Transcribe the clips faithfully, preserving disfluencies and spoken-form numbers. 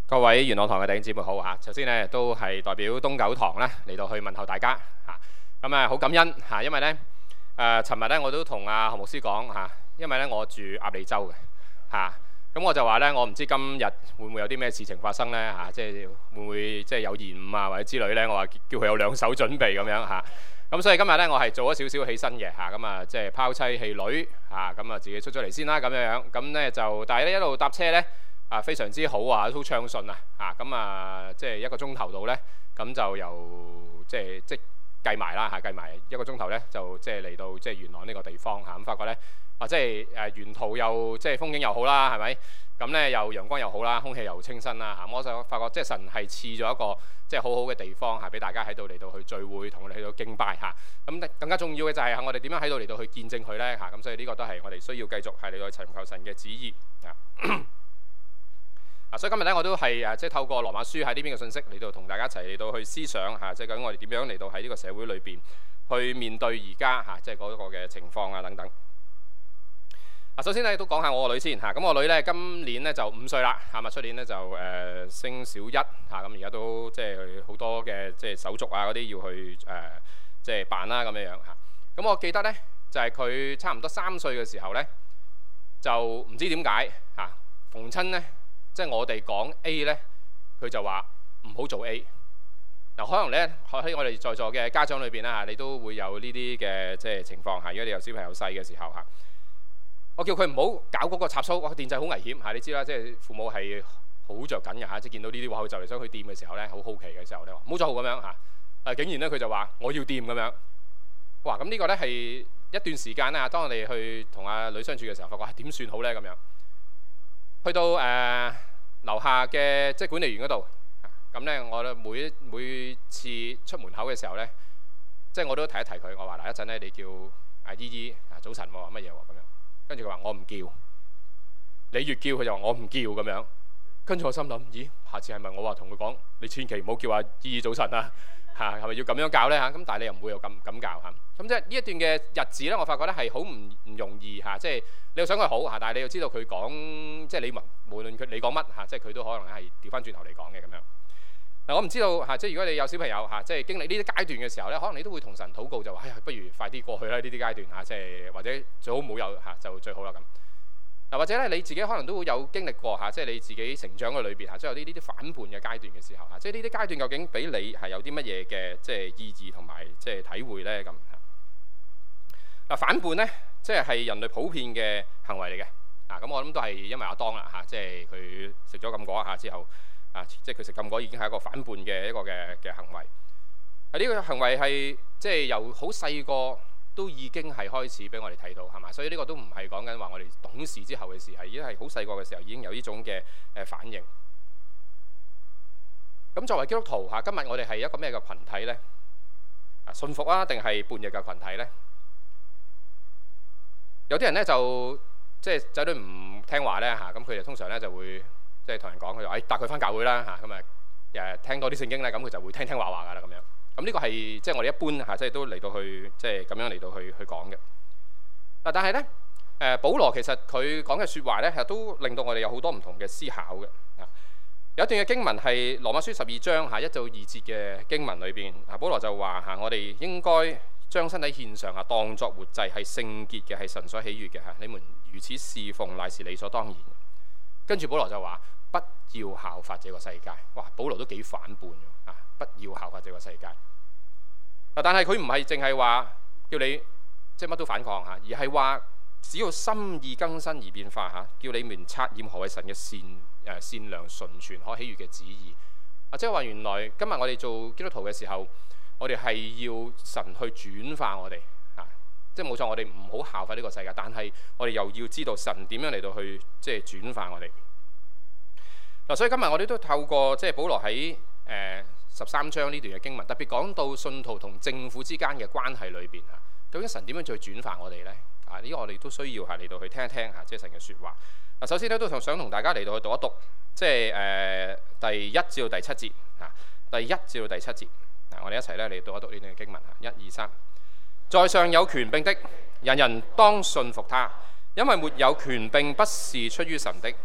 各位元朗堂嘅弟兄姊妹好嚇，首先咧都係代表東九堂咧嚟到去問候大家嚇，咁啊好感恩嚇，因為咧誒尋日咧我都同阿何牧師講嚇，因為咧我住鴨脷洲嘅嚇，咁我就話咧我唔知今日會唔會有啲咩事情發生咧嚇，即係會唔會即係有延誤啊或者之類咧，我話叫佢有兩手準備咁樣嚇，咁所以今日咧我係做咗少少起身嘅嚇，咁啊即係拋妻棄女嚇，咁啊自己出咗嚟先啦咁樣樣，咁咧就但係咧一路搭車咧。啊，非常之好啊，都暢順啊，嚇咁啊，即係一個鐘頭度咧，咁就由即係即計埋啦嚇，計埋一個鐘頭咧，就即係嚟到即係元朗呢個地方嚇，咁發覺咧，啊即係誒沿途又即係風景又好啦，係咪？咁咧又陽光又好啦，空氣又清新啦嚇，我就發覺即係神係賜咗一個即係好好嘅地方嚇，俾大家喺度嚟到去聚會，同我哋去到敬拜嚇。咁更加重要嘅就係我哋點樣喺度嚟到去見證佢咧嚇，咁所以呢個都係我哋需要繼續係嚟到尋求神嘅旨意啊。啊，所以今日咧我都係誒，即係透過羅馬書喺呢邊嘅信息嚟到同大家一齊嚟到去思想嚇，即係究竟我哋點樣嚟到喺呢個社會裏邊去面對而家嚇，即係嗰個嘅情況啊等等。啊，首先咧都講下我個女先嚇，咁我女咧今年咧就五歲啦，嚇咪出年咧就誒、呃、升小一嚇，咁而家都即係好多嘅即係手續啊嗰啲要去誒、呃、即係辦啦咁樣樣嚇。咁我記得咧就係、是、佢差唔多三歲嘅時候咧，就唔知點解嚇逢親咧。即係我哋講 A 咧，佢就話唔好做 A。嗱，可能咧喺我哋在座嘅家長裏邊啦嚇，你都會有呢啲嘅即係情況嚇。如果你有小朋友細嘅時候嚇，我叫佢唔好搞嗰個插蘇，哇！電掣好危險嚇，你知啦，即係父母係好着緊嘅嚇，即係見到呢啲話佢就嚟想去掂嘅時候咧，好好奇嘅時候咧，唔好做咁樣嚇。但係竟然咧佢就話我要掂咁樣，哇！咁呢個咧係一段時間啦。當我哋去同阿女相處嘅時候，發覺點算好咧咁樣。去到誒、呃、樓下嘅即係管理員嗰度，咁咧我咧每每次出門口嘅時候咧，即係我都提一提佢，我話嗱一陣咧你叫阿姨姨啊早晨喎乜嘢喎咁樣，跟住佢話我唔叫，你越叫佢就話我唔叫咁樣，跟住我心諗咦下次係咪我話同佢講你千祈唔好叫阿姨姨早晨啊嚇，係咪要咁樣教咧嚇？咁但係你又唔會有咁咁教嚇，咁即係呢一段嘅日子咧，我發覺咧係好唔唔容易嚇，即係。你又想佢好嚇，但係你又知道佢講，即係你無論佢你講乜嚇，即係佢都可能係調翻轉頭嚟講嘅咁樣。嗱，我唔知道嚇，即係如果你有小朋友嚇，即係經歷呢啲階段嘅時候咧，可能你都會同神禱告就話：哎呀，不如快啲過去啦呢啲階段嚇，即係或者最好冇有嚇就最好啦咁。嗱，或者咧你自己可能都會有經歷過嚇，即係你自己成長嘅裏邊嚇，即係有呢啲啲反叛嘅階段嘅時候嚇，即係呢啲階段究竟俾你係有啲乜嘢嘅即係意義同埋即係體會咧咁。嗱，反叛咧，即係係人類普遍嘅行為嚟嘅，啊咁我諗都係因為阿當啦嚇，即係佢食咗禁果一下之後，啊即係佢食禁果已經係一個反叛嘅一個嘅嘅行為。啊呢個行為係即係由好細個都已經係開始俾我哋睇到係嘛，所以呢個都唔係講緊話我哋懂事之後嘅事，係已經係好細個嘅時候已經有呢種嘅誒反應。咁作為基督徒嚇，今日我哋係一個咩嘅羣體咧？啊信服啊，定係叛逆嘅羣體咧？有啲人咧就即係仔女唔聽話咧嚇，咁佢哋通常咧就會即係同人講，佢就誒帶佢翻教會啦嚇，咁啊誒聽多啲聖經咧，咁佢就會聽聽話話噶啦咁樣。咁呢個係即係我哋一般嚇，即係都嚟到去即係咁樣嚟到去去講嘅。嗱，但係咧誒，保羅其實佢講嘅説話咧，其實都令到我哋有好多唔同嘅思考嘅。啊，有一段嘅經文係羅馬書十二章嚇一到二節嘅經文裏邊，啊保羅就話嚇我哋應該將身體獻上啊，當作活祭，係聖潔嘅，係神所喜悅嘅嚇。你們如此侍奉，乃是理所當然。跟住保羅就話：不要效法這個世界。哇！保羅都幾反叛㗎啊！不要效法這個世界。但係佢唔係淨係話叫你即係乜都反抗嚇，而係話只要心意更新而變化嚇，叫你們察驗何為神嘅善誒善良、純全、可喜悅嘅旨意。啊，即係話原來今日我哋做基督徒嘅時候，我哋係要神去轉化我哋嚇，即係冇錯，我哋唔好效法呢個世界，但係我哋又要知道神點樣嚟到去即係轉化我哋。嗱，所以今日我哋都透過即係保羅喺誒十三章呢段嘅經文，特別講到信徒同政府之間嘅關係裏邊嚇，究竟神點樣再轉化我哋咧？啊，呢個我哋都需要係嚟到去聽一聽嚇，即係神嘅説話。嗱，首先咧都同想同大家嚟到去讀一讀，即係誒、呃、第一至到第七節嚇，第一至到第七節。嗱，我哋一齊咧嚟讀一讀呢段經文嚇，一二三。在上有權柄的，人人當信服他，因為沒有權柄不是出於神的。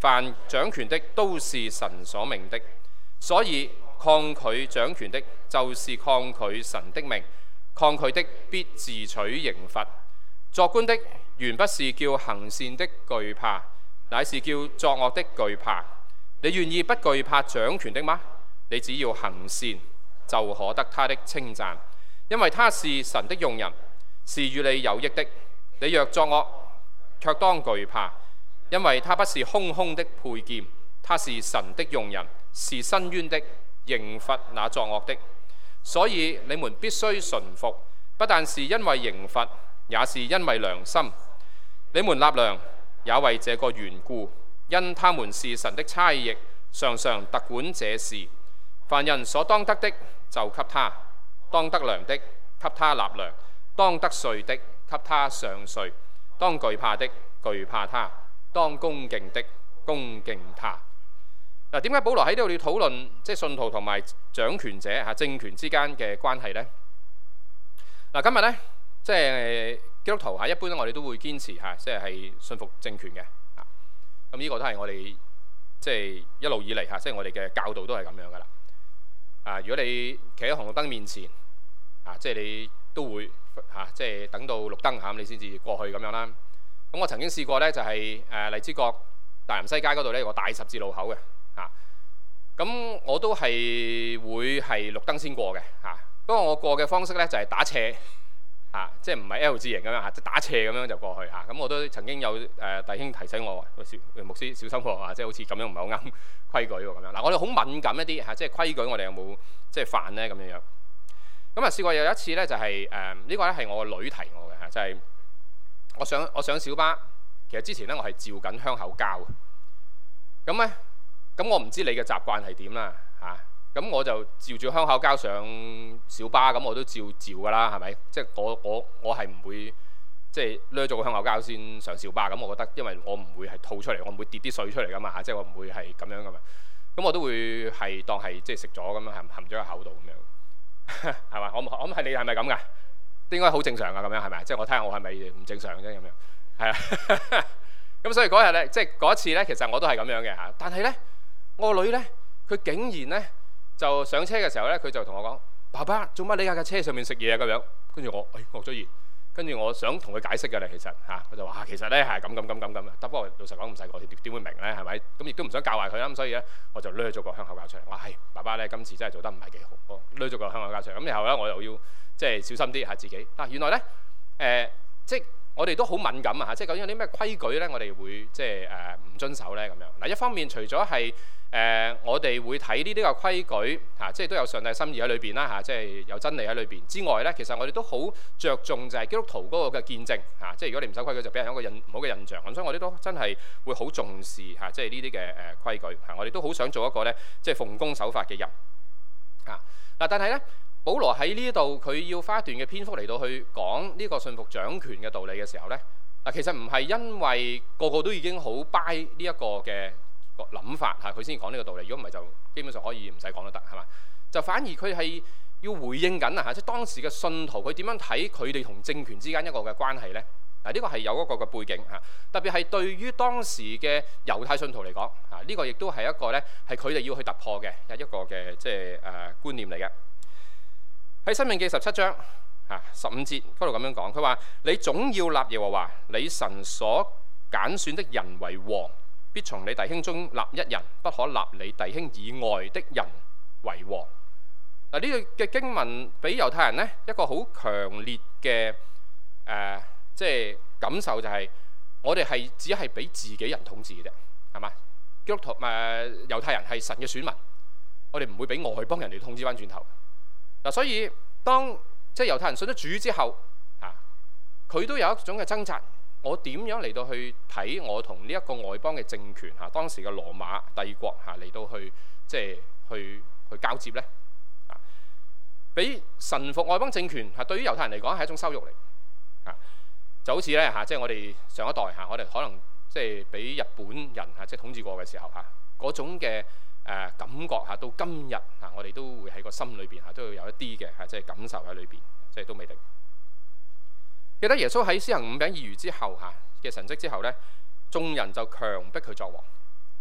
凡掌權的都是神所命的，所以抗拒掌權的，就是抗拒神的命，抗拒的必自取刑罰。作官的原不是叫行善的懼怕，乃是叫作惡的懼怕。你願意不懼怕掌權的嗎？你只要行善，就可得他的稱讚，因為他是神的用人，是與你有益的。你若作惡，卻當懼怕，因為他不是空空的佩劍，他是神的用人，是伸冤的，刑罰那作惡的。所以你們必須順服，不但是因為刑罰，也是因為良心。你們納糧也為這個緣故，因他們是神的差役，常常特管這事。凡人所當得的，就給他；當得糧的，給他納糧；當得稅的，給他上稅；當懼怕的，懼怕他；當恭敬的，恭敬他。嗱，點解保羅喺呢度要討論即係信徒同埋掌權者嚇政權之間嘅關係呢？嗱，今日呢，即係基督徒嚇，一般我哋都會堅持嚇，即係係信服政權嘅嚇。咁呢個都係我哋即係一路以嚟嚇，即係我哋嘅教導都係咁樣噶啦。啊，如果你企喺紅綠燈面前啊，即係你都會嚇，即係等到綠燈嚇，你先至過去咁樣啦。咁我曾經試過咧，就係誒荔枝角大南西街嗰度咧有個大十字路口嘅嚇。咁我都係會係綠燈先過嘅嚇。不過我過嘅方式咧就係打斜嚇，即係唔係 L 字形咁樣嚇，即係打斜咁樣就過去嚇。咁我都曾經有誒弟兄提醒我話：牧師小心喎嚇，即係好似咁樣唔係好啱規矩喎咁樣。嗱，我哋好敏感一啲嚇，即係規矩我哋有冇即係犯咧咁樣樣。咁啊試過有一次咧就係誒呢個咧係我個女提我嘅嚇，就係、是、我上我上小巴，其實之前咧我係照緊香口膠嘅。咁咧咁我唔知你嘅習慣係點啦嚇。咁我就照住香口膠上小巴，咁我都照照㗎啦，係咪？即係我我我係唔會即係掠咗個香口膠先上小巴。咁我覺得，因為我唔會係吐出嚟，我唔會跌啲水出嚟㗎嘛嚇，即係我唔會係咁樣㗎嘛。咁我都會係當係即係食咗咁樣含含咗喺口度咁樣，係嘛？我我諗係你係咪咁㗎？應該好正常㗎咁樣係咪？即係我睇下我係咪唔正常啫咁樣。係啊。咁所以嗰日咧，即係嗰一次咧，其實我都係咁樣嘅嚇。但係咧，我個女咧，佢竟然咧〜就上車嘅時候咧，佢就同我講：爸爸，做乜你喺架車上面食嘢咁樣？跟住我，誒惡咗言。跟住我想同佢解釋嘅咧，其實嚇，佢、啊、就話：其實咧係咁咁咁咁咁啊。不過老實講唔細個，點會明咧？係咪？咁亦都唔想教壞佢啦。咁所以咧，我就掠咗個香口膠出嚟。我話係爸爸咧，今次真係做得唔係幾好。我掠咗個香口膠出嚟。咁然後咧，我又要即係小心啲嚇自己。但、啊、原來咧，誒、呃、即係我哋都好敏感啊嚇！即係究竟有啲咩規矩咧，我哋會即係誒唔遵守咧咁樣。嗱，一方面除咗係誒、呃，我哋會睇呢啲個規矩嚇、啊，即係都有上帝心意喺裏邊啦嚇，即係有真理喺裏邊之外咧，其實我哋都好着重就係基督徒嗰個嘅見證嚇、啊，即係如果你唔守規矩，就俾人一個印唔好嘅印象咁，所以我哋都真係會好重視嚇、啊，即係呢啲嘅誒規矩嚇、啊，我哋都好想做一個咧，即係奉公守法嘅人嚇。嗱、啊，但係咧，保羅喺呢度佢要花一段嘅篇幅嚟到去講呢個信服掌權嘅道理嘅時候咧，嗱、啊，其實唔係因為個個都已經好 buy 呢一個嘅諗法嚇，佢先講呢個道理。如果唔係，就基本上可以唔使講都得，係嘛？就反而佢係要回應緊啊嚇，即係當時嘅信徒佢點樣睇佢哋同政權之間一個嘅關係咧？嗱，呢個係有一個嘅背景嚇，特別係對於當時嘅猶太信徒嚟講嚇，呢個亦都係一個咧係佢哋要去突破嘅一個嘅即係誒觀念嚟嘅。喺申命記十七章嚇十五節嗰度咁樣講，佢話：你總要立耶和華你神所揀選的人為王。必從你弟兄中立一人，不可立你弟兄以外的人為王。嗱，呢個嘅經文俾猶太人咧一個好強烈嘅誒、呃，即係感受就係我哋係只係俾自己人統治嘅啫，係嘛？基督徒誒、呃、猶太人係神嘅選民，我哋唔會俾外邦人嚟統治翻轉頭。嗱、啊，所以當即係猶太人信咗主之後，啊，佢都有一種嘅掙扎。我點樣嚟到去睇我同呢一個外邦嘅政權嚇、啊，當時嘅羅馬帝國嚇嚟、啊、到去即係去去交接咧？啊，俾臣服外邦政權嚇、啊，對於猶太人嚟講係一種羞辱嚟嚇、啊，就好似咧嚇，即係我哋上一代嚇、啊，我哋可能即係俾日本人嚇、啊、即係統治過嘅時候嚇，嗰、啊、種嘅誒、呃、感覺嚇、啊，到今日嚇、啊，我哋都會喺個心裏邊嚇都要有一啲嘅嚇，即係感受喺裏邊，即係都未定。記得耶穌喺施行五餅二魚之後嚇嘅神蹟之後咧，眾人就強迫佢作王。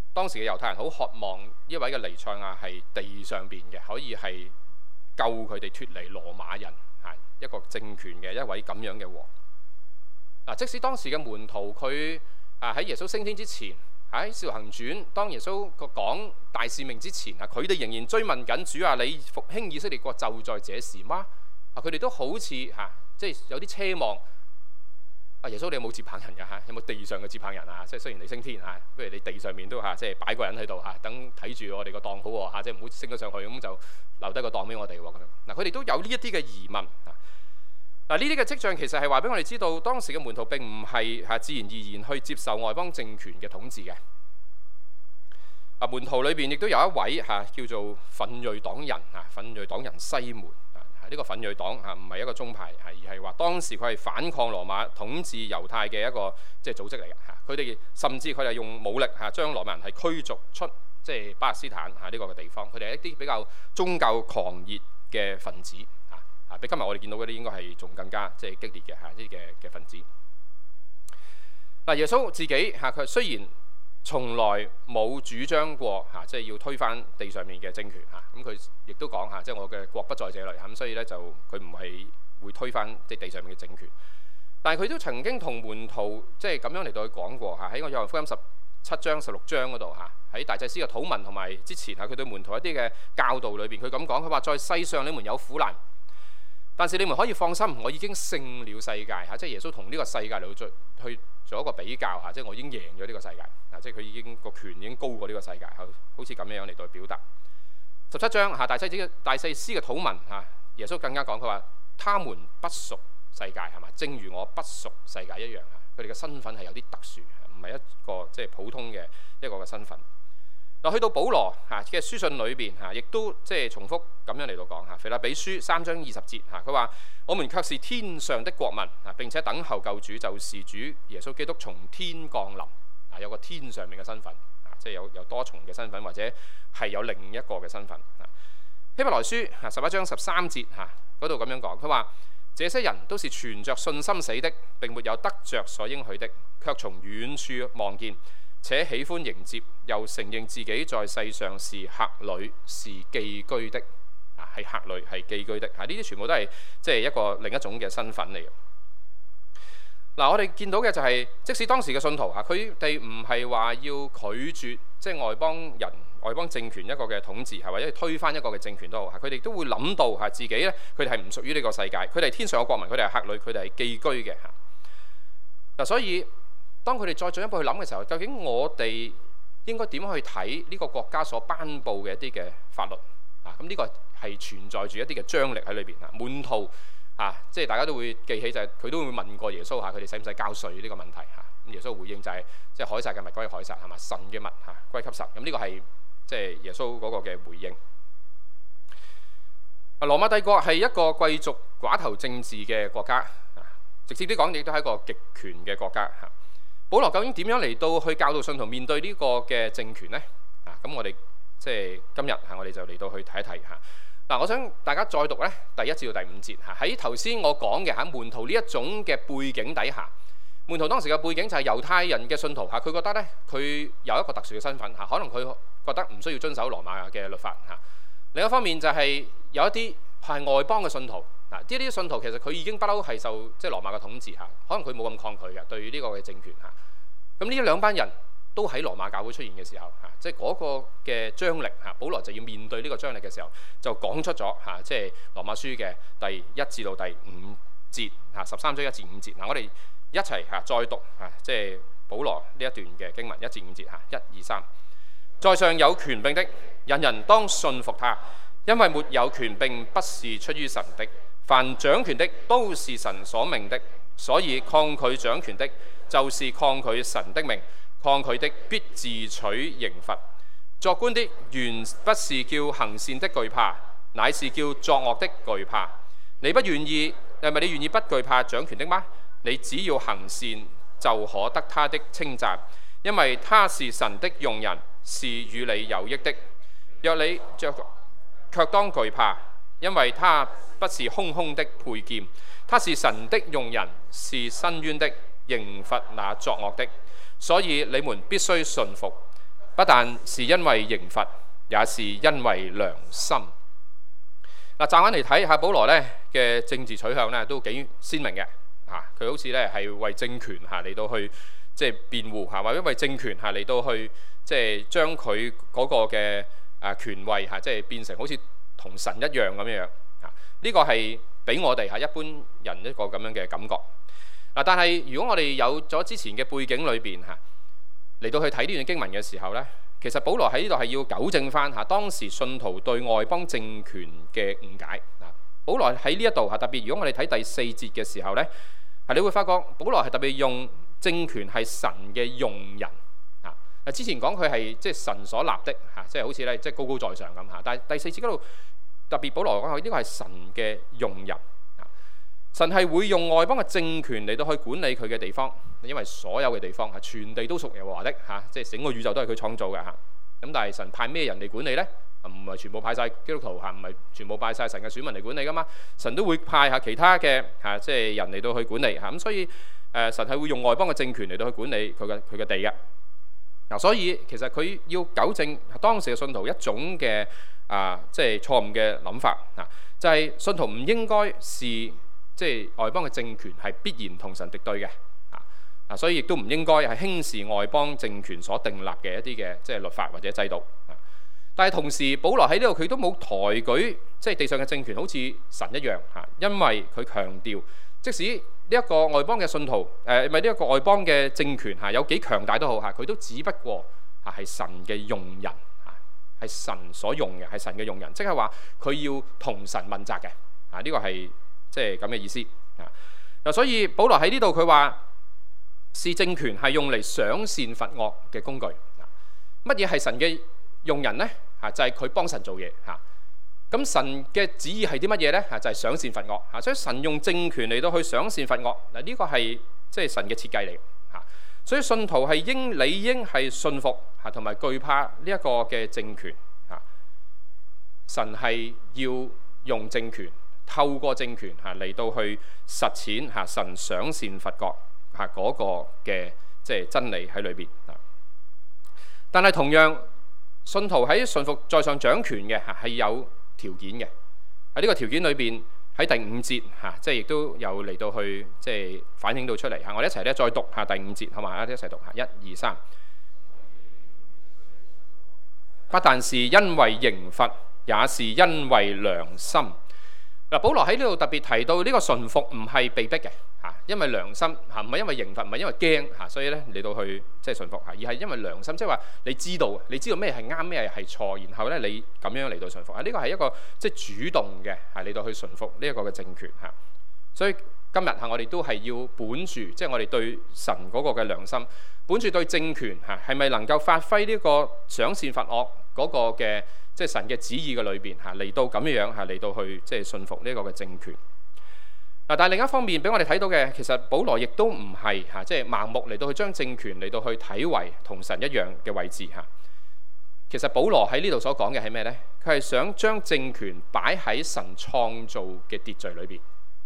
當時嘅猶太人好渴望呢位嘅彌賽亞係地上邊嘅，可以係救佢哋脫離羅馬人嚇一個政權嘅一位咁樣嘅王。嗱，即使當時嘅門徒佢啊喺耶穌升天之前，喺《使徒行傳》當耶穌個講大使命之前啊，佢哋仍然追問緊主啊，你復興以色列國就在這時嗎？啊，佢哋都好似嚇，即係有啲奢望。啊，耶穌你有冇接棒人㗎嚇？有冇地上嘅接棒人啊？即係雖然你升天嚇，不如你地上面都嚇，即係擺個人喺度嚇，等睇住我哋個檔好喎嚇，即係唔好升咗上去咁就留低個檔俾我哋喎咁樣。嗱，佢哋都有呢一啲嘅疑問啊。嗱，呢啲嘅跡象其實係話俾我哋知道，當時嘅門徒並唔係嚇自然而然去接受外邦政權嘅統治嘅。啊，門徒裏邊亦都有一位嚇叫做奮銳黨人嚇，奮銳黨人西門。呢個奮銳黨嚇唔係一個宗派，係而係話當時佢係反抗羅馬統治猶太嘅一個即係組織嚟嘅嚇。佢哋甚至佢哋用武力嚇將羅馬人係驅逐出即係巴勒斯坦嚇呢個嘅地方。佢哋係一啲比較宗教狂熱嘅分子嚇嚇，比今日我哋見到嗰啲應該係仲更加即係激烈嘅嚇啲嘅嘅分子。嗱，耶穌自己嚇佢雖然從來冇主張過嚇，即係要推翻地上面嘅政權嚇。咁佢亦都講嚇，即係我嘅國不在這裏嚇。咁所以咧就佢唔係會推翻即係地上面嘅政權。但係佢都曾經同門徒即係咁樣嚟到去講過嚇。喺我約翰福音十七章、十六章嗰度嚇，喺大祭司嘅禱文同埋之前嚇，佢對門徒一啲嘅教導裏邊，佢咁講，佢話在世上你們有苦難，但是你們可以放心，我已經勝了世界嚇。即係耶穌同呢個世界嚟到去去做一個比較嚇，即係我已經贏咗呢個世界。即係佢已經個權已經高過呢個世界，好好似咁樣樣嚟到表達。十七章嚇大祭司嘅大祭司嘅禱文嚇，耶穌更加講佢話：他們不屬世界係嘛？正如我不屬世界一樣嚇。佢哋嘅身份係有啲特殊，唔係一個即係普通嘅一個嘅身份。嗱，去到保羅嚇嘅書信裏邊嚇，亦都即係重複咁樣嚟到講嚇。腓立比書三章二十節嚇，佢話：我們卻是天上的國民啊，並且等候救主，就是主耶穌基督從天降臨。啊，有個天上面嘅身份，啊，即係有有多重嘅身份，或者係有另一個嘅身份。啊，希伯來書啊十一章十三節嚇嗰度咁樣講，佢話：這些人都是存着信心死的，並沒有得着所應許的，卻從遠處望見，且喜歡迎接，又承認自己在世上是客旅，是寄居的。啊，係客旅，係寄居的。啊，呢啲全部都係即係一個另一種嘅身份嚟嘅。嗱，我哋見到嘅就係、是，即使當時嘅信徒嚇，佢哋唔係話要拒絕即係外邦人、外邦政權一個嘅統治，係或者推翻一個嘅政權都好，佢哋都會諗到嚇自己咧，佢哋係唔屬於呢個世界，佢哋係天上嘅國民，佢哋係客旅，佢哋係寄居嘅嚇。嗱，所以當佢哋再進一步去諗嘅時候，究竟我哋應該點去睇呢個國家所頒布嘅一啲嘅法律啊？咁呢個係存在住一啲嘅張力喺裏邊啊，滿肚。啊，即係大家都會記起就係、是、佢都會問過耶穌嚇，佢哋使唔使交稅呢個問題嚇？咁耶穌回應就係、是、即係凱撒嘅物歸凱撒係嘛，神嘅物嚇歸給神。咁呢個係即係耶穌嗰個嘅回應。啊，羅馬帝國係一個貴族寡頭政治嘅國家，啊、直接啲講亦都係一個極權嘅國家嚇。保羅究竟點樣嚟到去教導信徒面對呢個嘅政權呢？啊，咁我哋即係今日嚇，我哋就嚟到去睇一睇嚇。嗱，我想大家再讀咧第一至到第五節嚇。喺頭先我講嘅嚇門徒呢一種嘅背景底下，門徒當時嘅背景就係猶太人嘅信徒嚇，佢覺得咧佢有一個特殊嘅身份嚇，可能佢覺得唔需要遵守羅馬嘅律法嚇。另一方面就係有一啲係外邦嘅信徒嗱，呢啲信徒其實佢已經不嬲係受即係羅馬嘅統治嚇，可能佢冇咁抗拒嘅對於呢個嘅政權嚇。咁呢兩班人都喺羅馬教會出現嘅時候嚇，即係嗰個嘅張力嚇，保羅就要面對呢個張力嘅時候，就講出咗嚇，即係羅馬書嘅第一至到第五節嚇，十三章一至五節嗱，我哋一齊嚇再讀嚇，即係保羅呢一段嘅經文一至五節嚇，一二三，在上有權柄的，人人當信服他，因為沒有權柄不是出於神的，凡掌權的都是神所命的，所以抗拒掌權的，就是抗拒神的命。抗拒的必自取刑罰。作官的原不是叫行善的懼怕，乃是叫作惡的懼怕。你不願意，係咪你願意不懼怕掌權的嗎？你只要行善，就可得他的稱讚，因為他是神的用人，是與你有益的。若你着，卻當懼怕，因為他不是空空的佩劍，他是神的用人，是伸冤的，刑罰那作惡的。所以你們必須順服， 不但是因為刑罰，也是因為良心。嗱，乍眼嚟睇下保羅咧嘅政治取向咧都幾鮮明嘅嚇，佢好似咧係為政權嚇嚟到去即係辯護嚇，或者為政權嚇嚟到去即係將佢嗰個嘅啊權位嚇即係變成好似同神一樣咁樣樣嚇。呢個係俾我哋嚇一般人一個咁樣嘅感覺。嗱，但係如果我哋有咗之前嘅背景裏邊嚇嚟到去睇呢段經文嘅時候咧，其實保羅喺呢度係要糾正翻嚇當時信徒對外邦政權嘅誤解。嗱，保羅喺呢一度嚇特別，如果我哋睇第四節嘅時候咧，係你會發覺保羅係特別用政權係神嘅用人嚇。嗱，之前講佢係即係神所立的嚇，即係好似咧即係高高在上咁嚇。但係第四節嗰度特別保羅講佢呢個係神嘅用人。神係會用外邦嘅政權嚟到去管理佢嘅地方，因為所有嘅地方係全地都屬耶和華的嚇，即係整個宇宙都係佢創造嘅嚇。咁但係神派咩人嚟管理呢？唔係全部派晒基督徒嚇，唔係全部派晒神嘅選民嚟管理噶嘛。神都會派下其他嘅嚇，即係人嚟到去管理嚇。咁所以誒，神係會用外邦嘅政權嚟到去管理佢嘅佢嘅地嘅。嗱，所以其實佢要糾正當時嘅信徒一種嘅啊，即係錯誤嘅諗法啊，就係信徒唔應該視即係外邦嘅政權係必然同神敵對嘅啊，所以亦都唔應該係輕視外邦政權所訂立嘅一啲嘅即係律法或者制度啊。但係同時，保羅喺呢度佢都冇抬舉即係地上嘅政權好似神一樣嚇，因為佢強調，即使呢一個外邦嘅信徒誒，唔係呢一個外邦嘅政權嚇有幾強大都好嚇，佢都只不過嚇係神嘅用人嚇，係神所用嘅，係神嘅用人，即係話佢要同神問責嘅啊。呢個係即係咁嘅意思啊！嗱，所以保羅喺呢度佢話，視政權係用嚟賞善罰惡嘅工具。乜嘢係神嘅用人呢？嚇，就係佢幫神做嘢嚇。咁神嘅旨意係啲乜嘢呢？嚇，就係賞善罰惡嚇。所以神用政權嚟到去賞善罰惡嗱，呢個係即係神嘅設計嚟嚇。所以信徒係應理應係信服嚇，同埋懼怕呢一個嘅政權嚇。神係要用政權。透過政權嚇嚟到去實踐嚇神賞善罰惡嚇嗰個嘅即係真理喺裏邊啊。但係同樣信徒喺順服在上掌權嘅嚇係有條件嘅。喺呢個條件裏邊喺第五節嚇，即係亦都有嚟到去即係反映到出嚟嚇。我哋一齊咧再讀下第五節，好嘛？一齊讀下，一二三。不但是因為刑罰，也是因為良心。嗱，保羅喺呢度特別提到呢個順服唔係被逼嘅嚇，因為良心嚇，唔係因為刑罰，唔係因為驚嚇，所以咧嚟到去即係順服嚇，而係因為良心，即係話你知道，你知道咩係啱，咩係錯，然後咧你咁樣嚟到順服啊，呢個係一個即係主動嘅嚇嚟到去順服呢一個嘅政權嚇。所以今日嚇我哋都係要本住，即係我哋對神嗰個嘅良心，本住對政權嚇係咪能夠發揮呢個賞善罰惡嗰個嘅。即係神嘅旨意嘅裏邊嚇，嚟到咁樣樣嚇，嚟到去即係信服呢一個嘅政權。嗱，但係另一方面俾我哋睇到嘅，其實保羅亦都唔係嚇，即係盲目嚟到去將政權嚟到去睇為同神一樣嘅位置嚇。其實保羅喺呢度所講嘅係咩呢？佢係想將政權擺喺神創造嘅秩序裏邊。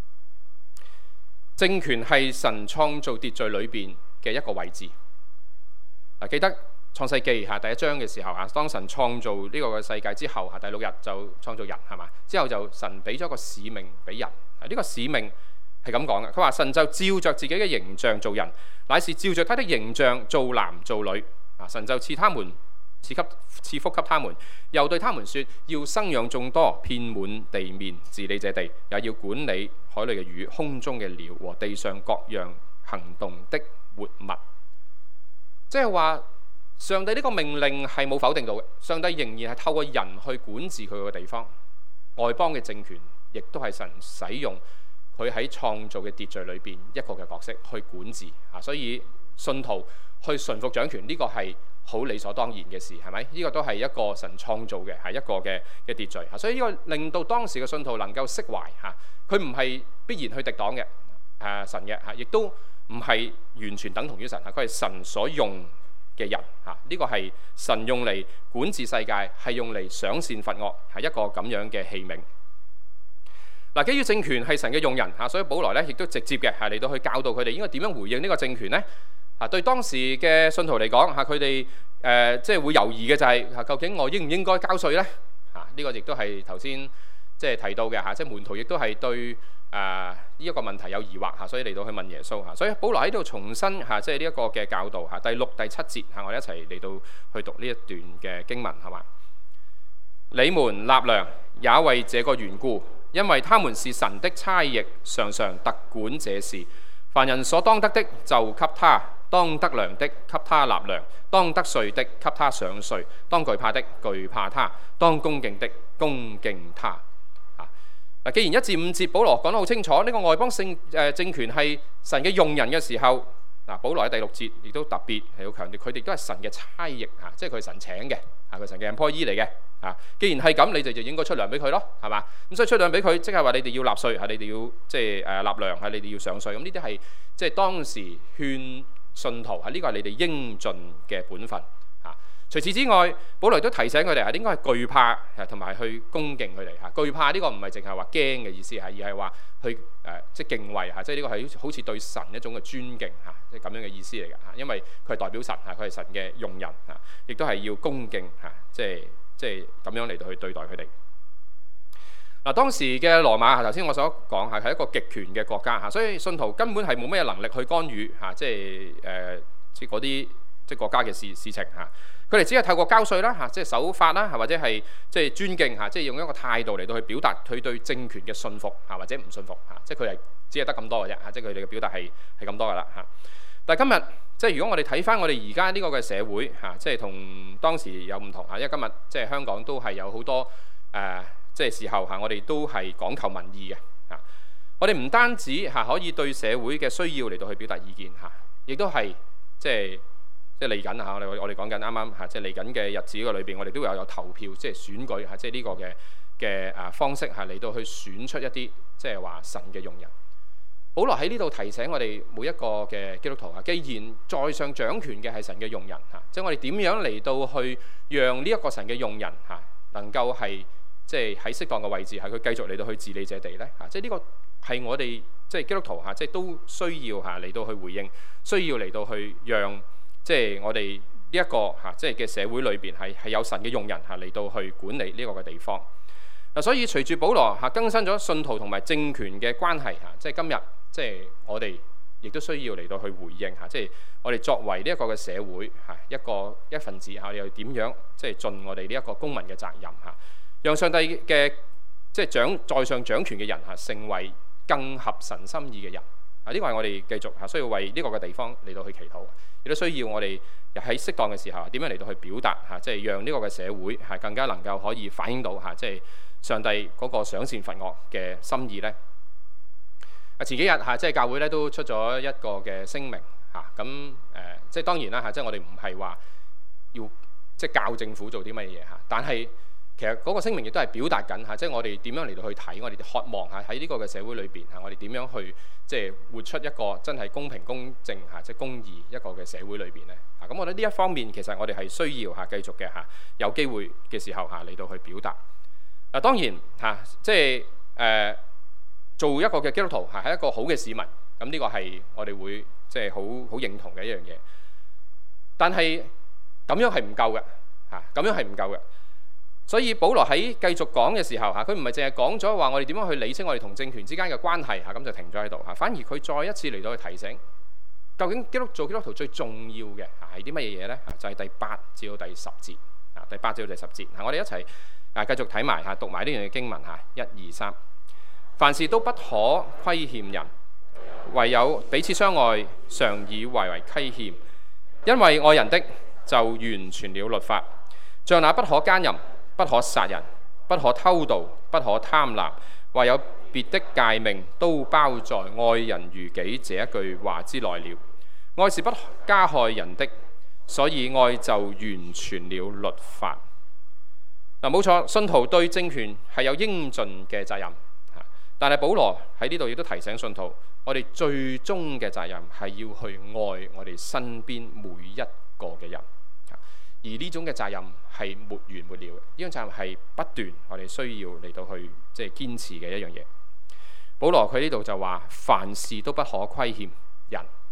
政權係神創造秩序裏邊嘅一個位置。嗱，記得。創世記嚇第一章嘅時候啊，當神創造呢個嘅世界之後嚇，第六日就創造人係嘛？之後就神俾咗個使命俾人。呢、這個使命係咁講嘅，佢話神就照着自己嘅形象造人，乃是照着他的形象造男造女。啊，神就賜他們賜給賜福給他們，又對他們說：要生養眾多，遍滿地面，治理這地，也要管理海裏嘅魚、空中嘅鳥和地上各樣行動的活物。即係話。上帝呢個命令係冇否定到嘅，上帝仍然係透過人去管治佢個地方。外邦嘅政權亦都係神使用佢喺創造嘅秩序裏邊一個嘅角色去管治啊。所以信徒去順服掌權呢個係好理所當然嘅事，係咪？呢個都係一個神創造嘅係一個嘅嘅秩序啊。所以呢個令到當時嘅信徒能夠釋懷嚇，佢唔係必然去敵擋嘅誒神嘅嚇，亦都唔係完全等同於神嚇，佢係神所用嘅人嚇，呢個係神用嚟管治世界，係用嚟賞善罰惡，係一個咁樣嘅器皿。嗱，基於政權係神嘅用人嚇，所以保羅咧亦都直接嘅係嚟到去教導佢哋應該點樣回應呢個政權咧。 嚇，對當時嘅信徒嚟講嚇，佢哋誒即係會猶豫嘅就係、是、嚇，究竟我應唔應該交稅咧？嚇、啊，呢、這個亦都係頭先即係提到嘅嚇，即係門徒亦都係對誒呢一個問題有疑惑嚇，所以嚟到去問耶穌嚇。所以保羅喺度重申嚇，即係呢一個嘅教導嚇，第六、第七節嚇，我哋一齊嚟到去讀呢一段嘅經文係嘛？你們納糧也為這個緣故，因為他們是神的差役，常常特管這事。凡人所當得的就給他，當得糧的給他納糧，當得稅的給他上稅，當懼怕的懼怕他，當恭敬的恭敬他。啊，既然一至五節保羅講得好清楚，呢、這個外邦政誒政權係神嘅用人嘅時候，嗱，保羅喺第六節亦都特別係好強調，佢哋都係神嘅差役嚇，即係佢係神請嘅嚇，佢神嘅 employee 嚟嘅嚇。既然係咁，你哋就應該出糧俾佢咯，係嘛？咁所以出糧俾佢，即係話你哋要納稅嚇，你哋要即係誒納糧嚇，你哋要上稅。咁呢啲係即係當時勸信徒嚇，呢個係你哋應盡嘅本分嚇。除此之外，保羅都提醒佢哋係應該係懼怕同埋去恭敬佢哋嚇。懼怕呢個唔係淨係話驚嘅意思嚇，而係話去誒、呃、即係敬畏嚇，即係呢個係好似對神一種嘅尊敬嚇，即係咁樣嘅意思嚟㗎嚇。因為佢係代表神嚇，佢係神嘅用人嚇，亦都係要恭敬嚇，即係即係咁樣嚟到去對待佢哋。嗱，當時嘅羅馬頭先我所講係係一個極權嘅國家嚇，所以信徒根本係冇咩能力去干預嚇，即係誒即係嗰啲即係國家嘅事事情嚇。佢哋只係透過交稅啦嚇，即係守法啦，或者係即係尊敬嚇，即係用一個態度嚟到去表達佢對政權嘅信服嚇，或者唔信服嚇，即係佢係只係得咁多嘅啫嚇，即係佢哋嘅表達係係咁多噶啦嚇。但係今日即係如果我哋睇翻我哋而家呢個嘅社會嚇，即係同當時有唔同嚇，因為今日即係香港都係有好多誒、呃，即係時候嚇，我哋都係講求民意嘅嚇。我哋唔單止嚇可以對社會嘅需要嚟到去表達意見嚇，亦都係即係。即係嚟緊嚇，我哋我哋講緊啱啱嚇，即係嚟緊嘅日子嘅裏邊，我哋都有有投票，即係選舉嚇，即係呢個嘅嘅啊方式嚇嚟到去選出一啲即係話神嘅用人。保羅喺呢度提醒我哋每一個嘅基督徒嚇，既然在上掌權嘅係神嘅用人嚇，即係我哋點樣嚟到去讓呢一個神嘅用人嚇能夠係即係喺適當嘅位置，係佢繼續嚟到去治理這地咧嚇，即係呢個係我哋即係基督徒嚇，即係都需要嚇嚟到去回應，需要嚟到去讓。即係我哋呢一個嚇，即係嘅社會裏邊係係有神嘅用人嚇嚟到去管理呢個嘅地方。嗱，所以隨住保羅嚇更新咗信徒同埋政權嘅關係嚇，即係今日即係我哋亦都需要嚟到去回應嚇，即係我哋作為呢一個嘅社會嚇一個一份子嚇，又點樣即係盡我哋呢一個公民嘅責任嚇，讓上帝嘅即係掌在上掌權嘅人嚇成為更合神心意嘅人。啊！呢個係我哋繼續嚇需要為呢個嘅地方嚟到去祈禱，亦都需要我哋喺適當嘅時候點樣嚟到去表達嚇，即係讓呢個嘅社會係更加能夠可以反映到嚇，即係上帝嗰個賞善罰惡嘅心意咧。啊，前幾日嚇即係教會咧都出咗一個嘅聲明嚇，咁誒即係當然啦嚇，即係我哋唔係話要即係教政府做啲乜嘢嚇，但係。其實嗰個聲明亦都係表達緊嚇，即係我哋點樣嚟到去睇，我哋渴望嚇喺呢個嘅社會裏邊嚇，我哋點樣去即係活出一個真係公平公正嚇，即係公義一個嘅社會裏邊咧嚇。咁我覺得呢一方面其實我哋係需要嚇繼續嘅嚇，有機會嘅時候嚇嚟到去表達。嗱當然嚇，即係誒做一個嘅基督徒係係一個好嘅市民，咁呢個係我哋會即係好好認同嘅一樣嘢。但係咁樣係唔夠嘅嚇，咁樣係唔夠嘅。所以保羅喺繼續講嘅時候嚇，佢唔係淨係講咗話我哋點樣去理清我哋同政權之間嘅關係嚇，咁就停咗喺度嚇。反而佢再一次嚟到去提醒，究竟基督做基督徒最重要嘅係啲乜嘢嘢咧？就係、是、第八至到第十節啊，第八至到第十節嚇，我哋一齊啊繼續睇埋嚇，讀埋呢樣嘅經文嚇，一二三，凡事都不可虧欠人，唯有彼此相愛，常以為為虧欠，因為愛人的就完全了律法，像那不可奸淫，不可殺人，不可偷盜，不可貪婪，或有別的誡命，都包在愛人如己這一句話之內了。愛是不加害人的，所以愛就完全了律法。嗱，冇錯，信徒對政權係有應盡嘅責任，但係保羅喺呢度亦都提醒信徒，我哋最終嘅責任係要去愛我哋身邊每一個嘅人。而呢種嘅責任係沒完沒了嘅，呢種責任係不斷，我哋需要嚟到去即係堅持嘅一樣嘢。保羅佢呢度就話：凡事都不可虧欠人，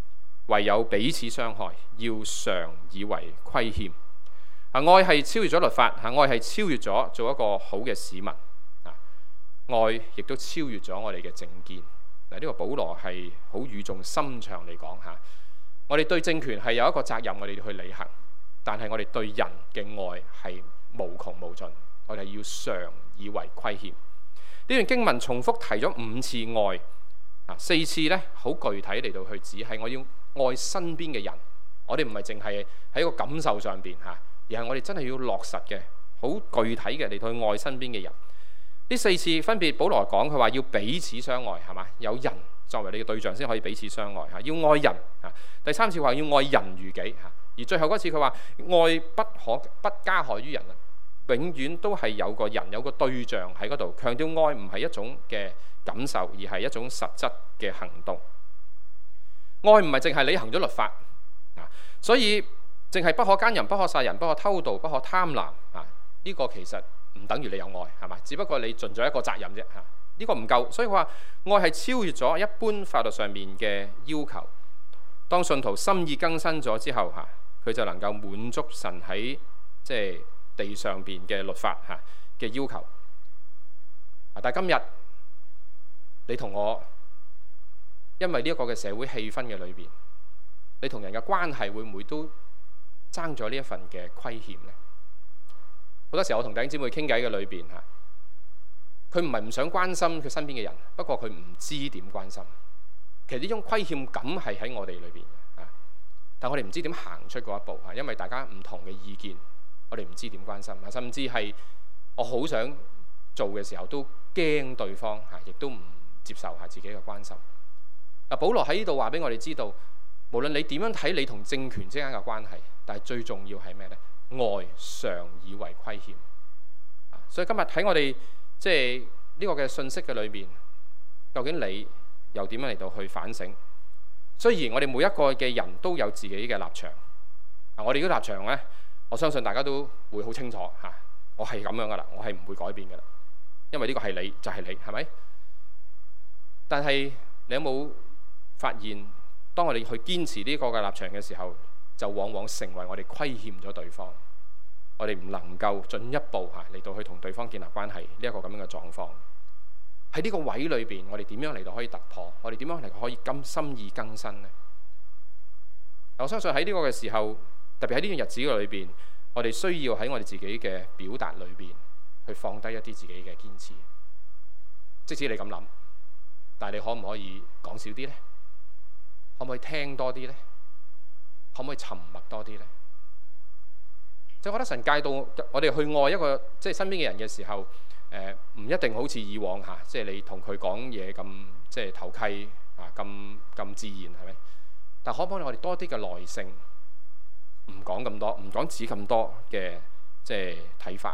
唯有彼此相害，要常以為虧欠。啊，愛係超越咗律法，啊，愛係超越咗做一個好嘅市民。啊，愛亦都超越咗我哋嘅政見。嗱，呢個保羅係好語重心長嚟講嚇。我哋對政權係有一個責任，我哋去履行，但係我哋對人嘅愛係無窮無盡，我哋要常以為虧欠。呢段經文重複提咗五次愛，啊，四次咧好具體嚟到去指係我要愛身邊嘅人。我哋唔係淨係喺個感受上邊嚇，而係我哋真係要落實嘅，好具體嘅嚟到去愛身邊嘅人。呢四次分別保羅講，佢話要彼此相愛，係嘛？有人作為你嘅對象先可以彼此相愛嚇，要愛人嚇。第三次話要愛人如己嚇，而最後嗰次佢話愛不可不加害於人啊。永遠都係有個人有個對象喺嗰度，強調愛唔係一種嘅感受，而係一種實質嘅行動。愛唔係淨係履行咗律法啊，所以淨係不可姦淫、不可殺人、不可偷盜、不可貪婪啊，呢個其實唔等於你有愛，係嘛？只不過你盡咗一個責任啫嚇，呢個唔夠。所以話愛係超越咗一般法律上面嘅要求。當信徒心意更新咗之後嚇，佢就能夠滿足神喺即係地上邊嘅律法嚇嘅要求。但係今日你同我，因為呢一個嘅社會氣氛嘅裏邊，你同人嘅關係會唔會都爭咗呢一份嘅虧欠呢？好多時候我同弟兄姊妹傾偈嘅裏邊嚇，佢唔係唔想關心佢身邊嘅人，不過佢唔知點關心。其實呢種虧欠感係喺我哋裏邊嘅，但我哋唔知點行出嗰一步嚇，因為大家唔同嘅意見。我哋唔知點關心，甚至係我好想做嘅時候都驚對方嚇，亦都唔接受下自己嘅關心。嗱，保羅喺呢度話俾我哋知道，無論你點樣睇你同政權之間嘅關係，但係最重要係咩呢？愛常以為虧欠。所以今日喺我哋即係呢個嘅信息嘅裏面，究竟你又點樣嚟到去反省？雖然我哋每一個嘅人都有自己嘅立場，我哋嘅立場呢，我相信大家都會好清楚嚇，我係咁樣噶啦，我係唔會改變噶啦，因為呢個係你就係你，係咪？但係你有冇發現，當我哋去堅持呢個嘅立場嘅時候，就往往成為我哋虧欠咗對方，我哋唔能夠進一步嚇嚟到去同對方建立關係呢一個咁樣嘅狀況。喺呢個位裏邊，我哋點樣嚟到可以突破？我哋點樣嚟可以更心意更新呢？我相信喺呢個嘅時候，特別喺呢段日子嘅裏邊，我哋需要喺我哋自己嘅表達裏邊去放低一啲自己嘅堅持。即使你咁諗，但係你可唔可以講少啲呢？可唔可以聽多啲呢？可唔可以沉默多啲呢？即係我覺得神界到我哋去愛一個即係身邊嘅人嘅時候，誒、呃、唔一定好似以往嚇，即係你同佢講嘢咁即係投契啊，咁咁自然係咪？但可唔可以我哋多啲嘅耐性？唔講咁多，唔講只咁多嘅即係睇法。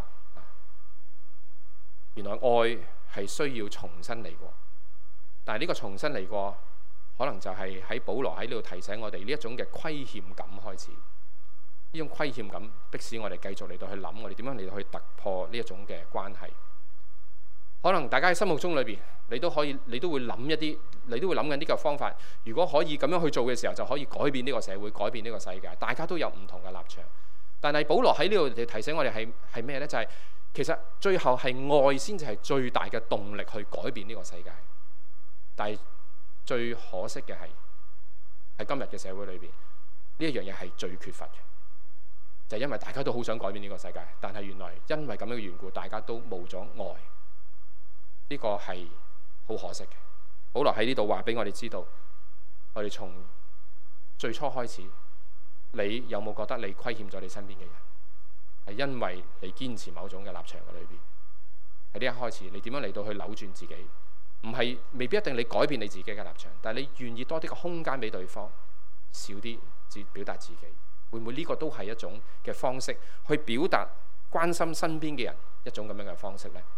原來愛係需要重新嚟過，但係呢個重新嚟過，可能就係喺保羅喺呢度提醒我哋呢一種嘅虧欠感開始。呢種虧欠感迫使我哋繼續嚟到去諗，我哋點樣嚟到去突破呢一種嘅關係。可能大家喺心目中裏邊，你都可以，你都會諗一啲，你都會諗緊呢個方法。如果可以咁樣去做嘅時候，就可以改變呢個社會，改變呢個世界。大家都有唔同嘅立場，但係保羅喺呢度提醒我哋係係咩呢？就係、是、其實最後係愛先至係最大嘅動力去改變呢個世界。但係最可惜嘅係喺今日嘅社會裏邊，呢一樣嘢係最缺乏嘅，就係、是、因為大家都好想改變呢個世界，但係原來因為咁樣嘅緣故，大家都冇咗愛。呢個係好可惜嘅。保羅喺呢度話俾我哋知道，我哋從最初開始，你有冇覺得你虧欠咗你身邊嘅人？係因為你堅持某種嘅立場嘅裏邊。喺呢一開始，你點樣嚟到去扭轉自己？唔係未必一定你改變你自己嘅立場，但係你願意多啲嘅空間俾對方，少啲至表達自己。會唔會呢個都係一種嘅方式去表達關心身邊嘅人一種咁樣嘅方式呢？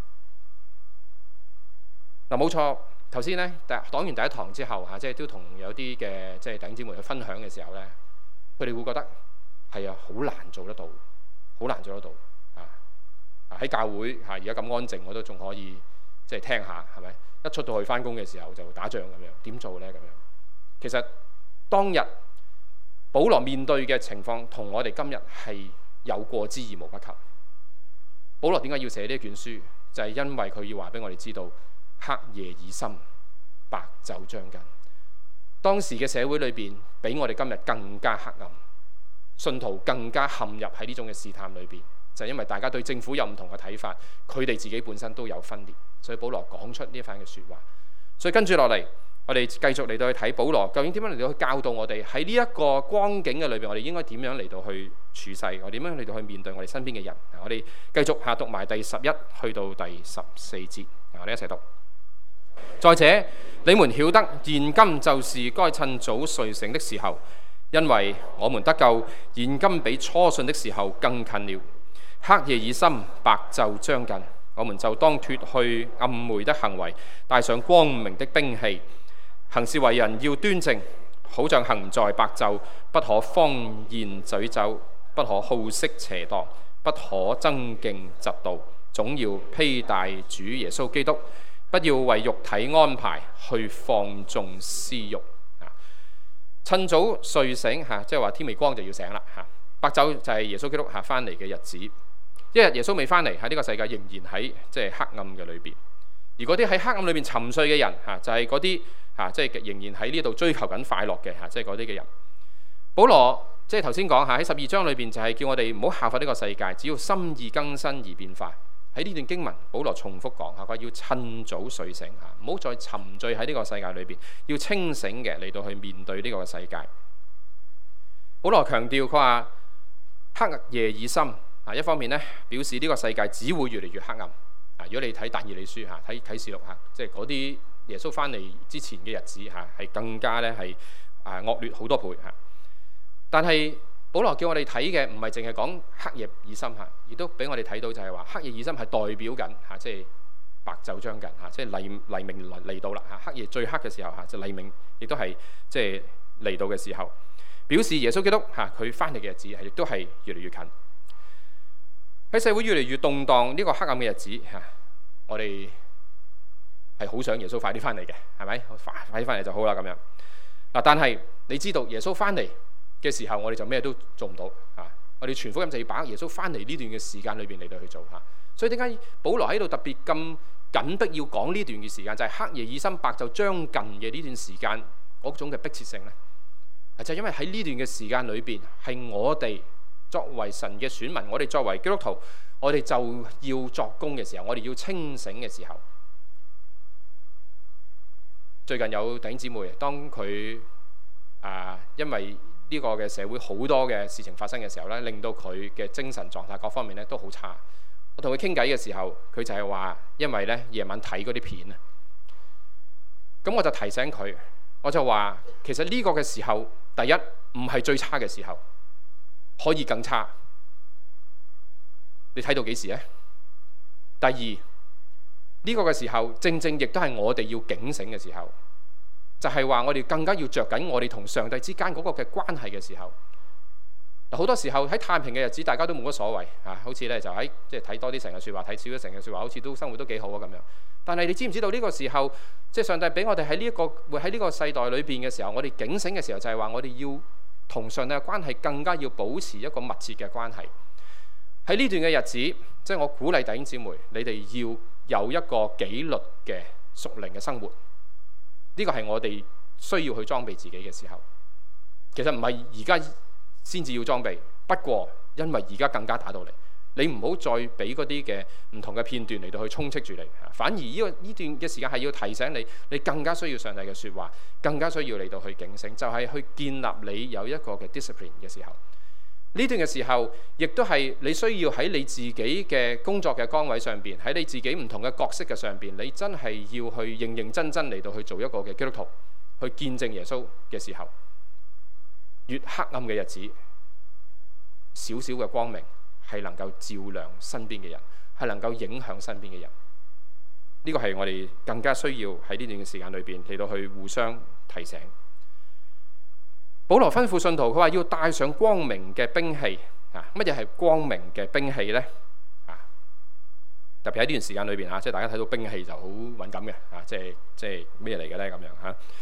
嗱，冇錯，頭先咧，講完第一堂之後嚇，即係都同有啲嘅即係弟兄姊妹去分享嘅時候咧，佢哋會覺得係啊，好難做得到，好難做得到啊！喺教會嚇，而家咁安靜，我都仲可以即係聽下，係咪？一出到去返工嘅時候就打仗咁樣，點做咧咁樣？其實當日保羅面對嘅情況同我哋今日係有過之而無不及。保羅點解要寫呢卷書？就係因為佢要話俾我哋知道，黑夜已深，白晝將近。當時嘅社會裏邊比我哋今日更加黑暗，信徒更加陷入喺呢種嘅試探裏邊，就係因為大家對政府有唔同嘅睇法，佢哋自己本身都有分裂，所以保羅講出呢一番嘅説話。所以跟住落嚟，我哋繼續嚟到去睇保羅究竟點樣嚟到去教導我哋喺呢一個光景嘅裏邊，我哋應該點樣嚟到去處世，我點樣嚟到去面對我哋身邊嘅人。我哋繼續下讀埋第十一去到第十四節，我哋一齊讀。再者，你們曉得現今就是該趁早睡醒的時候，因為我們得救，現今比初信的時候更近了。黑夜已深，白晝將近，我們就當脫去暗昧的行為，帶上光明的兵器。行事為人要端正，好像行在白晝，不可荒宴醉酒，不可好色邪蕩，不可爭競嫉妒，總要披戴主耶穌基督。不要為肉體安排去放縱私慾。趁早睡醒嚇，即係話天未光就要醒啦嚇。白晝就係耶穌基督嚇翻嚟嘅日子。一日耶穌未翻嚟，喺呢個世界仍然喺即係黑暗嘅裏邊。而嗰啲喺黑暗裏邊沉睡嘅人嚇，就係嗰啲嚇即係仍然喺呢度追求緊快樂嘅嚇，即係嗰啲嘅人。保羅即係頭先講嚇喺十二章裏邊就係叫我哋唔好效法呢個世界，只要心意更新而變化。喺呢段經文，保羅重複講嚇，佢話要趁早睡醒嚇，唔好再沉醉喺呢個世界裏邊，要清醒嘅嚟到去面對呢個世界。保羅強調佢話黑夜已深啊，一方面咧表示呢個世界只會越嚟越黑暗啊。如果你睇但以理書嚇，睇啟示錄嚇，即係嗰啲耶穌翻嚟之前嘅日子嚇，係更加咧係啊惡劣好多倍嚇。但係保羅叫我哋睇嘅唔係淨係講黑夜已深嚇，亦都俾我哋睇到就係話黑夜已深係代表緊嚇，即係白晝將近嚇，即係黎黎明嚟嚟到啦嚇。黑夜最黑嘅時候嚇，就黎明亦都係即係嚟到嘅時候，表示耶穌基督嚇佢翻嚟嘅日子係亦都係越嚟越近。喺社會越嚟越動盪呢個黑暗嘅日子嚇，我哋係好想耶穌快啲翻嚟嘅，係咪？快快啲翻嚟就好啦咁樣嗱。但係你知道耶穌翻嚟嘅時候，我哋就咩都做唔到啊！我哋傳福音就要把握耶穌翻嚟呢段嘅時間裏邊嚟到去做嚇。所以點解保羅喺度特別咁緊迫要講呢段嘅時間，就係、是、黑夜已深，白晝將近嘅呢段時間嗰種嘅迫切性咧？就係、是、因為喺呢段嘅時間裏邊，係我哋作為神嘅選民，我哋作為基督徒，我哋就要作工嘅時候，我哋要清醒嘅時候。最近有弟兄姊妹，當佢啊、呃、因為呢個嘅社會好多嘅事情發生嘅時候咧，令到佢嘅精神狀態各方面咧都好差。我同佢傾偈嘅時候，佢就係話，因為咧夜晚睇嗰啲片啊。咁我就提醒佢，我就話其實呢個嘅時候，第一唔係最差嘅時候，可以更差。你睇到幾時咧？第二呢個嘅時候，正正亦都係我哋要警醒嘅時候。就係話我哋更加要着緊我哋同上帝之間嗰個嘅關係嘅時候。嗱，好多時候喺太平嘅日子，大家都冇乜所謂啊，好似咧就喺即係睇多啲神嘅説話，睇少啲神嘅説話，好似都生活都幾好啊咁樣。但係你知唔知道呢個時候，即係上帝俾我哋喺呢一個會喺呢個世代裏邊嘅時候，我哋警醒嘅時候就係話我哋要同上帝嘅關係更加要保持一個密切嘅關係。喺呢段嘅日子，即係我鼓勵弟兄姊妹，你哋要有一個紀律嘅屬靈嘅生活。呢個係我哋需要去裝備自己嘅時候，其實唔係而家先至要裝備，不過因為而家更加打到嚟，你唔好再俾嗰啲嘅唔同嘅片段嚟到去充斥住你，反而呢個呢段嘅時間係要提醒你，你更加需要上帝嘅説話，更加需要嚟到去警醒，就係去建立你有一個嘅 discipline 嘅時候。呢段嘅時候，亦都係你需要喺你自己嘅工作嘅崗位上邊，喺你自己唔同嘅角色嘅上邊，你真係要去認認真真嚟到去做一個嘅基督徒，去見證耶穌嘅時候，越黑暗嘅日子，少少嘅光明係能夠照亮身邊嘅人，係能夠影響身邊嘅人。呢個係我哋更加需要喺呢段嘅時間裏邊嚟到去互相提醒。保羅吩咐信徒，佢話要帶上光明嘅兵器啊！乜嘢係光明嘅兵器咧？啊，特別喺呢段時間裏邊啊，即係大家睇到兵器就好敏感嘅啊！即係即係咩嚟嘅咧？咁樣嚇，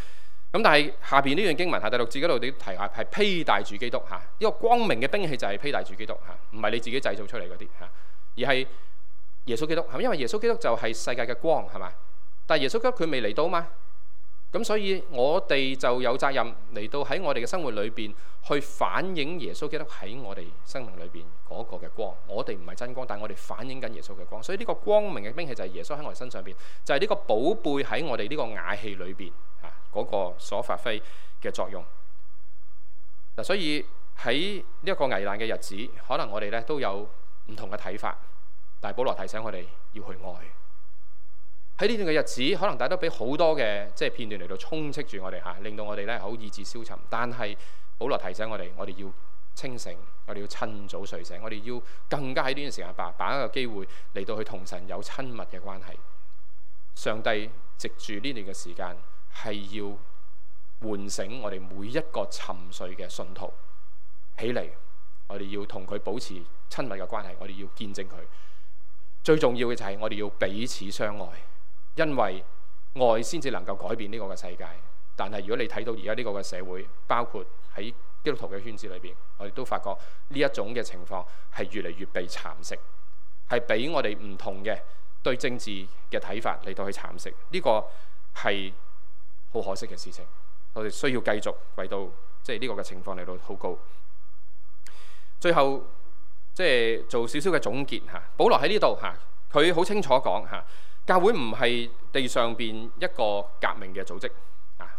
咁但係下邊呢段經文喺第六節嗰度你提下係披戴住基督嚇，呢個光明嘅兵器就係披戴住基督嚇，唔係你自己製造出嚟嗰啲嚇，而係耶穌基督係，因為耶穌基督就係世界嘅光係嘛，但係耶穌基督佢未嚟到嘛，咁所以我哋就有責任嚟到喺我哋嘅生活裏邊去反映耶穌基督喺我哋生命裏邊嗰個嘅光。我哋唔係真光，但係我哋反映緊耶穌嘅光，所以呢個光明嘅兵器就係耶穌喺我哋身上邊，就係呢個寶貝喺我哋呢個瓦器裏邊嚇嗰個所發揮嘅作用。嗱，所以喺呢一個危難嘅日子，可能我哋咧都有唔同嘅睇法，但係保羅提醒我哋要去愛。喺呢段嘅日子，可能大家都俾好多嘅即係片段嚟到充斥住我哋嚇，令到我哋咧好意志消沉。但係保羅提醒我哋，我哋要清醒，我哋要趁早睡醒，我哋要更加喺呢段時間把把握個機會嚟到去同神有親密嘅關係。上帝藉住呢段嘅時間係要喚醒我哋每一個沉睡嘅信徒起嚟，我哋要同佢保持親密嘅關係，我哋要見證佢。最重要嘅就係我哋要彼此相愛。因為愛先至能夠改變呢個嘅世界，但係如果你睇到而家呢個嘅社會，包括喺基督徒嘅圈子裏邊，我哋都發覺呢一種嘅情況係越嚟越被蠶食，係俾我哋唔同嘅對政治嘅睇法嚟到去蠶食。呢個係好可惜嘅事情，我哋需要繼續為到即係呢個嘅情況嚟到禱告。最後即係做少少嘅總結嚇，保羅喺呢度嚇，佢好清楚講嚇。教會唔係地上邊一個革命嘅組織啊！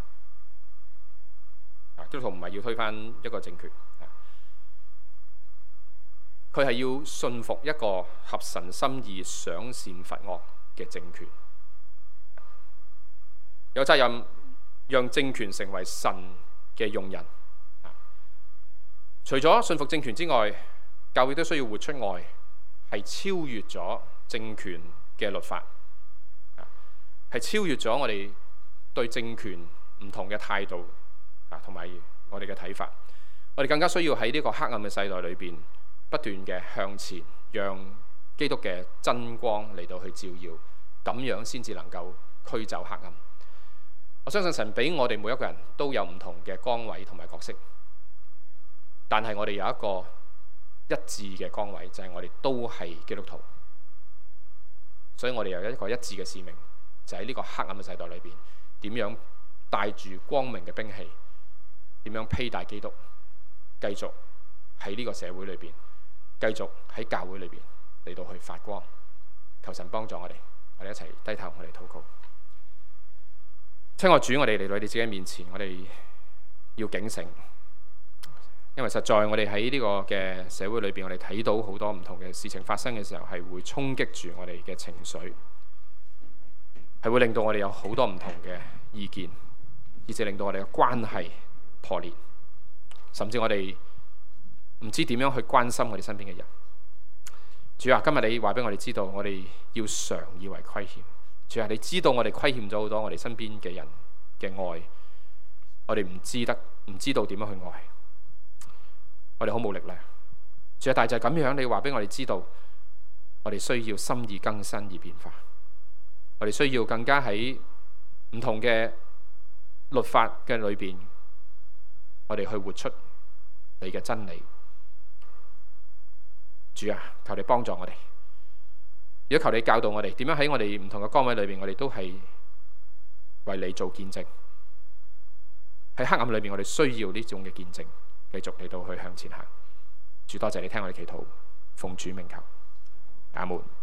啊，基督徒唔係要推翻一個政權啊，佢係要信服一個合神心意、賞善罰惡嘅政權，有責任讓政權成為神嘅用人啊！除咗信服政權之外，教會都需要活出愛，係超越咗政權嘅律法。係超越咗我哋對政權唔同嘅態度啊，同埋我哋嘅睇法。我哋更加需要喺呢個黑暗嘅世代裏邊，不斷嘅向前，讓基督嘅真光嚟到去照耀，咁樣先至能夠驅走黑暗。我相信神俾我哋每一個人都有唔同嘅崗位同埋角色，但係我哋有一個一致嘅崗位，就係我哋都係基督徒，所以我哋有一個一致嘅使命。就喺呢個黑暗嘅世代裏邊，點樣帶住光明嘅兵器，點樣披戴基督，繼續喺呢個社會裏邊，繼續喺教會裏邊嚟到去發光。求神幫助我哋，我哋一齊低頭，我哋禱告。親愛主，我哋嚟到你自己面前，我哋要警醒，因為實在我哋喺呢個嘅社會裏邊，我哋睇到好多唔同嘅事情發生嘅時候，係會衝擊住我哋嘅情緒。係會令到我哋有好多唔同嘅意見，以至令到我哋嘅關係破裂，甚至我哋唔知點樣去關心我哋身邊嘅人。主啊，今日你話俾我哋知道，我哋要常以為虧欠。主啊，你知道我哋虧欠咗好多我哋身邊嘅人嘅愛，我哋唔知得，唔知道點樣去愛，我哋好冇力量。主啊，但係就係咁樣，你話俾我哋知道，我哋需要心意更新而變化。我哋需要更加喺唔同嘅律法嘅裏邊，我哋去活出你嘅真理。主啊，求你幫助我哋。如果求你教導我哋點樣喺我哋唔同嘅崗位裏邊，我哋都係為你做見證。喺黑暗裏邊，我哋需要呢種嘅見證，繼續嚟到去向前行。主，多謝你聽我哋祈禱，奉主名求，阿門。